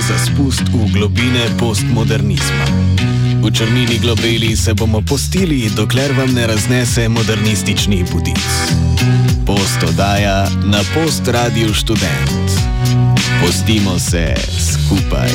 za spust v globine postmodernizma. V črnini globeli se bomo postili, dokler vam ne raznese modernistični budic. Post oddaja na Post Radio Študent. Postimo se skupaj.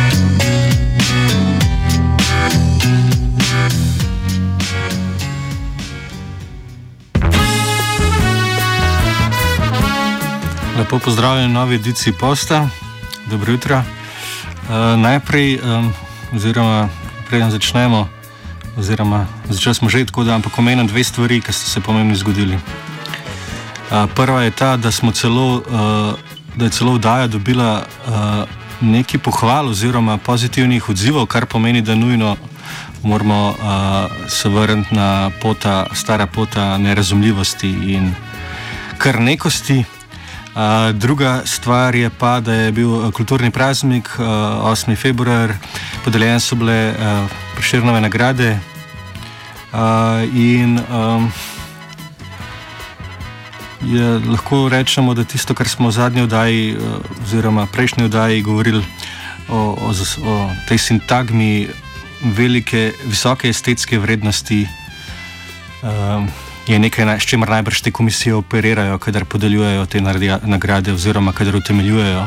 Lepo pozdravljeni novi ediciji Posta. Dobro jutro. Najprej, preden začnemo, začeli smo že tako, da ampak omenim dve stvari, ki ste se pomembni zgodili. Prva je ta, da je celo oddaja dobila neki pohval oziroma pozitivnih odzivov, kar pomeni, da nujno moramo se vrniti na stara pota nerazumljivosti in krnekosti. Druga stvar je pa, da je bil kulturni praznik, 8. februar, podeljene so bile Prešernove nagrade in lahko rečemo, da tisto, kar smo v zadnji oddaji oziroma prejšnji oddaji govorili o tej sintagmi visoke estetske vrednosti, je nekaj, s čimer najbrž te komisije operirajo, kadar podeljujejo te nagrade oziroma kadar utemeljujejo,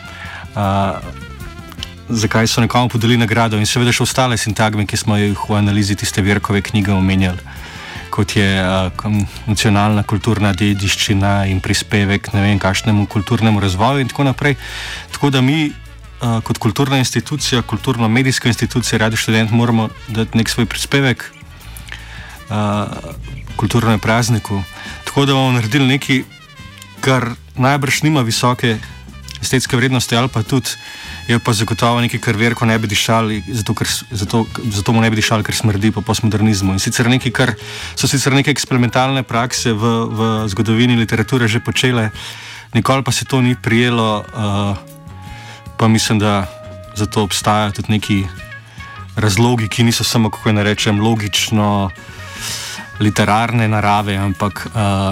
zakaj so nekomu podelili nagrado, in seveda še ostale sintagme, ki smo jih v analizi tiste Virkove knjige omenjali, kot je nacionalna kulturna dediščina in prispevek ne vem kakšnemu kulturnemu razvoju in tako naprej. Tako da mi kot kulturna institucija, kulturno-medijska institucija, Radio Študent, moramo dati nek svoj prispevek kulturnemu prazniku. Tako da bomo naredili nekaj, kar najbrž nima visoke estetske vrednosti, ali pa tudi je pa zagotovo nekaj, kar Verko ne bi dišali, zato mu ne bi dišali, ker smrdi po postmodernizmu. In sicer nekaj, kar so sicer neke eksperimentalne prakse v zgodovini literature že počele, nikoli pa se to ni prijelo, pa mislim, da zato obstajajo tudi neki razlogi, ki niso samo, kako ne rečem, logično literarne narave, ampak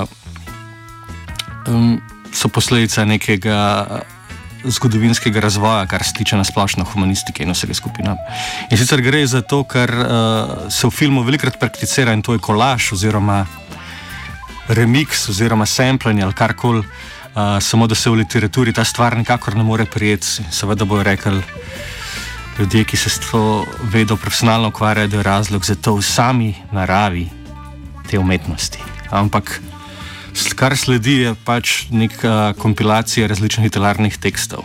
so posledica nekega zgodovinskega razvoja, kar se tiče na splošno humanistike in vsega skupina. In sicer gre za to, kar se v filmu velikokrat prakticira, in to je kolaž oziroma remix oziroma samplanje ali karkoli, samo da se v literaturi ta stvar nikakor ne more prijeti. Seveda bojo rekli ljudje, ki se s to vedo profesionalno ukvarjajo, da je razlog za to v sami naravi te umetnosti. Ampak kar sledi je pač neka kompilacija različnih literarnih tekstov.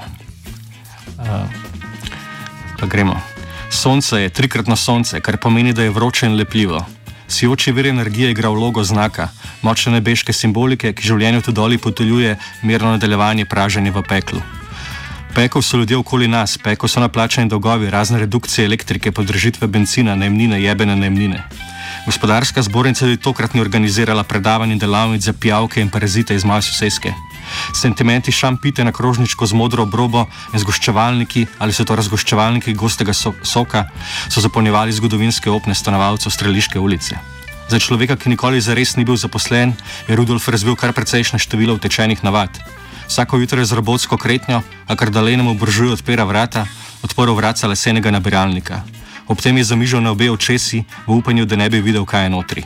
Pa gremo. Sonce je trikratno sonce, kar pomeni, da je vroče in lepljivo. Sijoči vir energije igra vlogo znaka, močne nebeške simbolike, ki življenju tu doli poteljuje mirno nadaljevanje praženja v peklu. Pekel so ljudje okoli nas, pekel so naplačani dolgovi, razne redukcije elektrike, podražitve bencina, najemnine, jebene najemnine. Gospodarska zbornica je tokrat ni organizirala predavanj in delavnic za pijavke in parazite iz moje soseske. Sentimenti šampite na krožničko z modro obrobo in zgoščevalniki, ali so to razgoščevalniki gostega soka, so zapolnjevali zgodovinske opne stanovalcev Streliške ulice. Za človeka, ki nikoli zares ni bil zaposlen, je Rudolf razvil kar precejšnje število utečenih navad. Vsako jutro je z robotsko kretnjo, a kar dalenemu buržuju odprl vratca lesenega nabiralnika. Ob tem je zamižal na obe očesi v upanju, da ne bi videl, kaj je notri.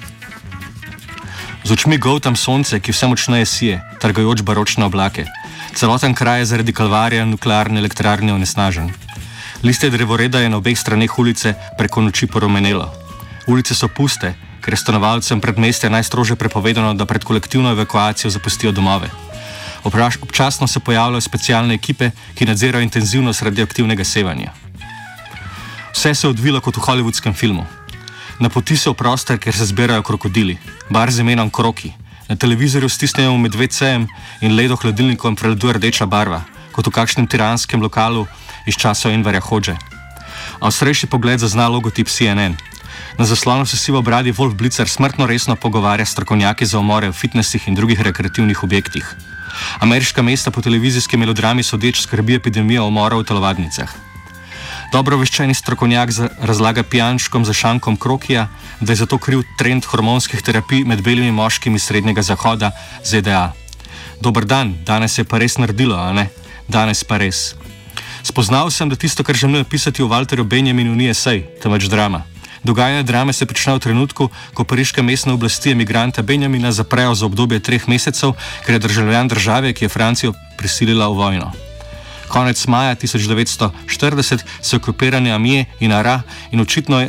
Z očmi goltam sonce, ki vse močneje sije, trgajoč baročne oblake. Celoten kraj je zaradi kalvarija nuklearne elektrarne onesnažen. Liste drevoreda je na obeh straneh ulice preko noči porumenelo. Ulice so puste, ker je stanovalcem predmestja najstrožje prepovedano, da pred kolektivno evakuacijo zapustijo domove. Občasno se pojavljajo specialne ekipe, ki nadzirajo intenzivnost radioaktivnega sevanja. Vse se je odvilo kot v hollywoodskem filmu. Napoti se v prostor, kjer se zbirajo krokodili, bar z imenom Kroki. Na televizorju stisnejo medvedcejem in ledo hladilnikom preleduje rdeča barva, kot v kakšnem tiranskem lokalu iz časov Enverja Hodže. A ostrejši pogled zazna logotip CNN. Na zaslonu se sivobradi Wolf Blitzer smrtno resno pogovarja s strokovnjaki za umore v fitnessih in drugih rekreativnih objektih. Ameriška mesta po televizijski melodrami sodeč skrbi epidemija umorov v telovadnicah. Dobro obveščeni strokovnjak razlaga pijančkom za šankom Krokija, da je zato kriv trend hormonskih terapij med belimi moškimi srednjega zahoda ZDA. Dober dan, danes je pa res naredilo, a ne? Danes pa res. Spoznal sem, da tisto, kar želim napisati o Walterju Benjaminu, ni esej, temveč drama. Dogajanje drame se prične v trenutku, ko pariške mestne oblasti emigranta Benjamina zaprejo za obdobje 3 mesecev, ker je državljan države, ki je Francijo prisilila v vojno. Konec maja 1940 so okupirane Amiens in Arras in očitno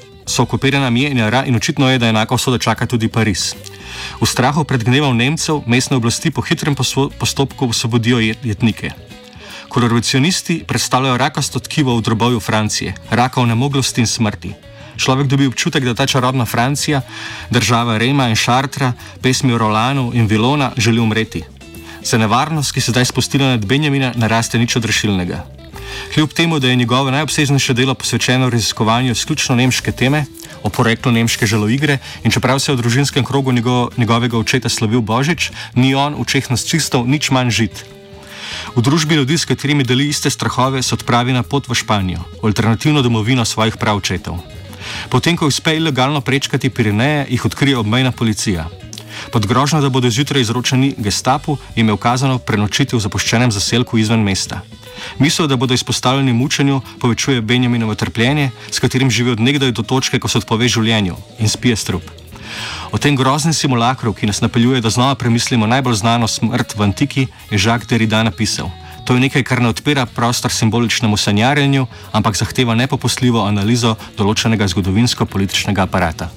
je, da enako usoda čaka tudi Pariz. V strahu pred gnevom Nemcev mestne oblasti po hitrem postopku osvobodijo jetnike. Kolaboracionisti predstavljajo rakasto tkivo v drobovju Francije, raka onemoglosti in smrti. Človek dobi občutek, da ta čarobna Francija, država Rema in Chartra, pesmi o Rolanu in Villona želi umreti. Za nevarnost, ki se zdaj spustila nad Benjamina, naraste nič odrešilnega. Kljub temu, da je njegovo najobsežnejše delo posvečeno raziskovanju izključno nemške teme, o poreklu nemške žaloigre, in čeprav se je v družinskem krogu njegovega očeta slavil Božič, ni on v očeh nacistov nič manj žid. V družbi ljudi, s katerimi deli iste strahove, se odpravi na pot v Španijo, alternativno domovino svojih praočetov. Potem, ko uspe ilegalno prečkati Pirineje, jih odkrije obmejna policija. Pod grožnjo, da bodo zjutraj izročeni gestapu, jim je ukazano prenočiti v zapuščenem zaselku izven mesta. Misel, da bodo izpostavljeni mučenju, povečuje Benjaminovo trpljenje, s katerim živi od nekdaj do točke, ko se odpove življenju in spije strup. O tem groznem simulakru, ki nas napeljuje, da znova premislimo najbolj znano smrt v antiki, je Jacques Derrida napisal: to je nekaj, kar ne odpira prostor simboličnemu sanjarjenju, ampak zahteva nepopustljivo analizo določenega zgodovinsko-političnega aparata.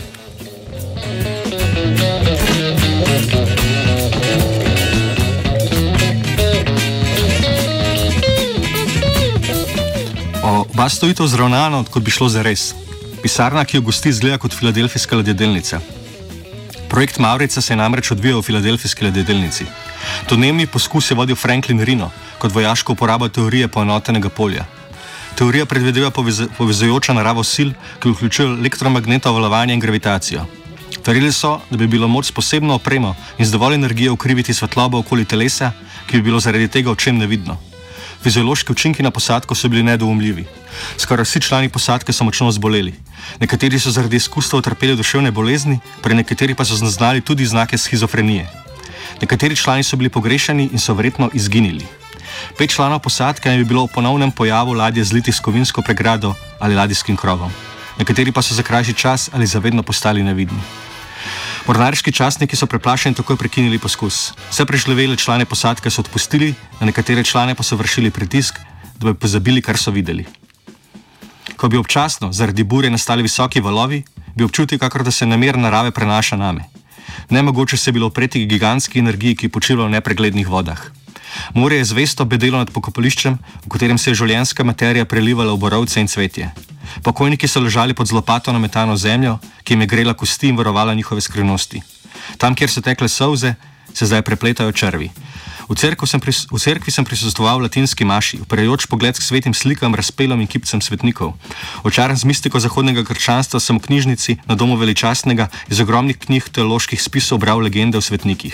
Oba stojita vzravnano, kot bi šlo za res. Pisarna, ki jo gosti, izgleda kot filadelfijska ladjedelnica. Projekt Mavrica se je namreč odvijal v filadelfijski ladjedelnici. Domnevni poskus je vodil Franklin Rino kot vojaško uporabo teorije poenotenega polja. Teorija predvideva povezujoča naravo sil, ki vključujejo elektromagnetno valovanje in gravitacijo. Trdili so, da bi bilo moč s posebno opremo in z dovolj energije ukriviti svetlobo okoli telesa, ki bi bilo zaradi tega očem nevidno. Fiziološki učinki na posadko so bili nedoumljivi. Skoraj vsi člani posadke so močno zboleli. Nekateri so zaradi izkustva utrpeli duševne bolezni, pri nekaterih pa so zaznali tudi znake shizofrenije. Nekateri člani so bili pogrešani in so verjetno izginili. 5 članov posadke naj bi bilo v ponovnem pojavu ladje zliti s kovinsko pregrado ali ladijskim krovom. Nekateri pa so za krajši čas ali zavedno postali nevidni. Mornariški častniki so preplašeni takoj prekinili poskus. Vse preživele člane posadke so odpustili, na nekatere člane pa so vršili pritisk, da bi pozabili, kar so videli. Ko bi občasno zaradi burje nastali visoki valovi, bi občutil, kakor da se namer narave prenaša name. Nemogoče se je bilo upreti gigantski energiji, ki počiva v nepreglednih vodah. Morje je zvesto bedelo nad pokopališčem, v katerem se je življenjska materija prelivala v borovce in cvetje. Pokojniki so ležali pod z lopato nametano zemljo, ki jim je grela kosti in varovala njihove skrivnosti. Tam, kjer so tekle solze, se zdaj prepletajo črvi. V cerkvi sem prisostvoval latinski maši, uprajajoč pogled k svetim slikam, razpelom in kipcem svetnikov. Očaran z mistiko zahodnega krščanstva sem v knjižnici na domu veličastnega iz ogromnih knjig teoloških spisov bral legende o svetnikih.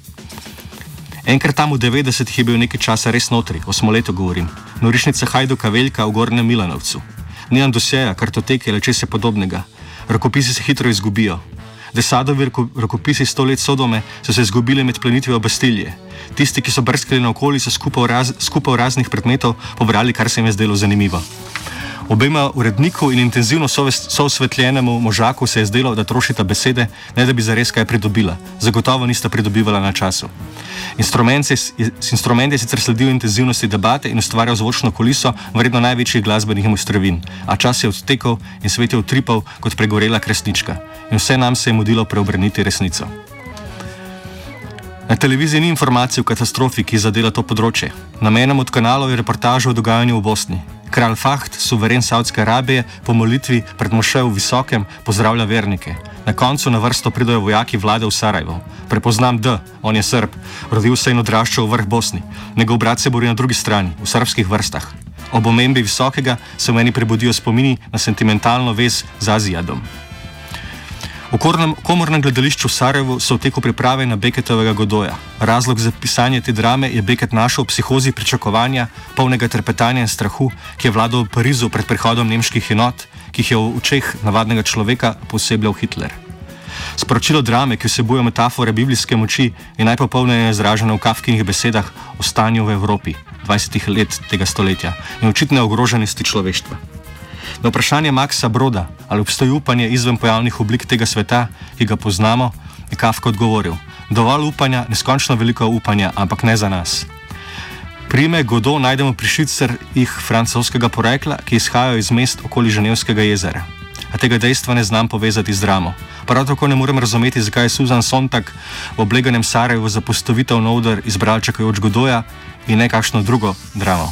Enkrat tam v 90-ih je bil nekaj časa res notri, o Smoletu govorim, norišnica Hajduka Veljka v Gornjem Milanovcu. Nimam dosjeja, kartoteke ali česa podobnega. Rokopisi se hitro izgubijo. Desadovi rokopisi 100 let Sodome so se izgubili med plenitvijo Bastilje. Tisti, ki so brskali naokoli, so skupaj raznih predmetov pobrali, kar se jim je zdelo zanimivo. Obema uredniku in intenzivno soosvetljenemu možaku se je zdelo, da trošita besede, ne da bi zares kaj pridobila. Zagotovo nista pridobivala na času. Instrument je sicer sledil intenzivnosti debate in ustvarjal zvočno kuliso vredno največjih glasbenih mojstrovin, a čas je odtekal in svet je utripal kot pregorela kresnička. In vse nam se je mudilo preobrniti resnico. Na televiziji ni informacij o katastrofi, ki zadela to področje. Na enem od kanalov je reportaža o dogajanju v Bosni. Kralj Fahd, suveren Saudske Arabije, po molitvi pred mošejo v Visokem pozdravlja vernike. Na koncu na vrsto pridejo vojaki vlade v Sarajevo. Prepoznam D, on je Srb, rodil se in odraščal v vrh Bosni. Njegov brat se bori na drugi strani, v srbskih vrstah. Ob omembi Visokega se v meni prebudijo spomini na sentimentalno vez z Azijadom. V komornem gledališču v Sarajevu so v teku priprave na Becketovega Godoja. Razlog za pisanje te drame je Beckett našel v psihozi pričakovanja, polnega trepetanja in strahu, ki je vladal v Parizu pred prihodom nemških enot, ki jih je v očeh navadnega človeka posebljal Hitler. Sporočilo drame, ki vsebuje metafore biblijske moči, je najpopolneje izraženo v Kafkinih besedah o stanju v Evropi 20 let tega stoletja in očitne ogroženosti človeštva. Na vprašanje Maxa Broda, ali obstoji upanje izven pojavnih oblik tega sveta, ki ga poznamo, je Kafka odgovoril: dovolj upanja, neskončno veliko upanja, ampak ne za nas. Prime Godot najdemo pri švicarjih francoskega porekla, ki izhajajo iz mest okoli Ženevskega jezera. A tega dejstva ne znam povezati z dramo. Prav tako ne morem razumeti, zakaj je Susan Sontag v obleganem Sarajevu za postavitev na oder izbral čakajoč Godoja in ne kakšno drugo dramo.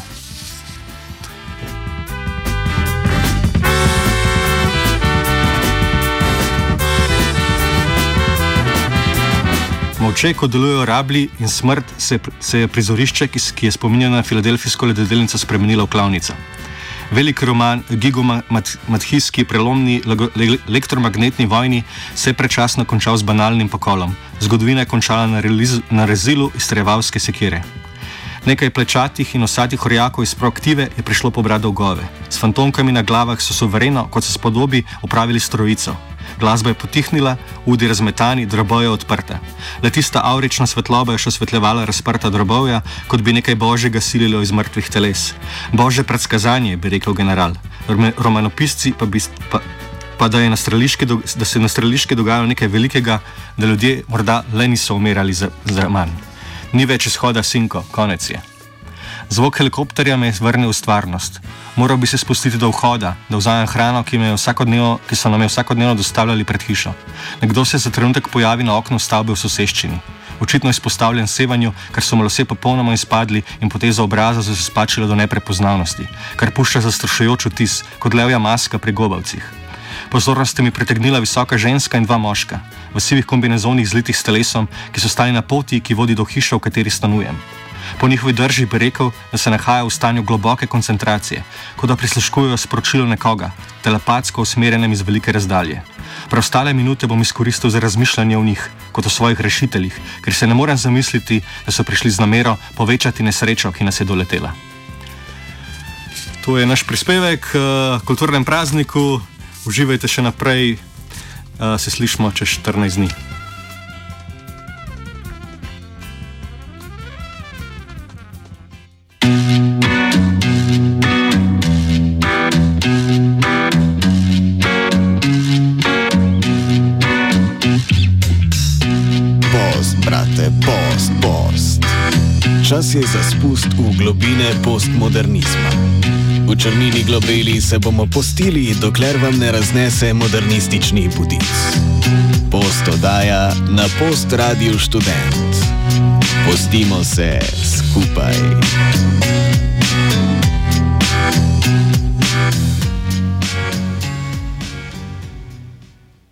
Molče, ko delujejo rablji in smrt, se je prizorišče, ki je spominjalo na filadelfijsko ledodelnico, spremenilo v klavnico. Veliki roman Gigo Madhijski prelomni elektromagnetni vojni se je predčasno končal z banalnim pokolom. Zgodovina je končala na rezilu izstrejevalske sekire. Nekaj plečatih in osatih orjakov iz proaktive je prišlo pobrat dolgove. S fantomkami na glavah so suvereno, kot se spodobi, opravili strojico. Glasba je potihnila, udi razmetani, droboje odprte. Le tista avrična svetloba je še osvetljevala razprta drobovja, kot bi nekaj božjega sililo iz mrtvih teles. Božje predskazanje, bi rekel general. Romanopisci pa da se na streliški dogajalo nekaj velikega, da ljudje morda le niso umirali za manj. Ni več izhoda, sinko, konec je. Zvok helikopterja me je vrnil v stvarnost. Moral bi se spustiti do vhoda, da vzamem hrano, ki so nam jo vsakodnevno dostavljali pred hišo. Nekdo se za trenutek pojavi na oknu stavbe v soseščini. Očitno izpostavljen sevanju, ker so mu lase popolnoma izpadli in poteza obraza so se spačila do neprepoznavnosti, kar pušča zastrašujoč vtis, kot levja maska pri gobavcih. Pozornost mi pritegnila visoka ženska in dva moška, v sivih kombinezonih zlitih s telesom, ki so stali na poti, ki vodi do hiše, v kateri stanujem. Po njihovi drži bi rekel, da se nahaja v stanju globoke koncentracije, kot da prisluškujejo sporočilo nekoga, telepatsko usmerjenem iz velike razdalje. Preostale minute bom izkoristil za razmišljanje o njih, kot o svojih rešiteljih, ker se ne morem zamisliti, da so prišli z namero povečati nesrečo, ki nas je doletela. To je naš prispevek k kulturnem prazniku. Uživajte še naprej, se slišimo čez 14 dni. Čas je za spust v globine postmodernizma. V črnini globeli se bomo postili, dokler vam ne raznese modernistični budic. Post oddaja na Post Radiu Študent. Postimo se skupaj.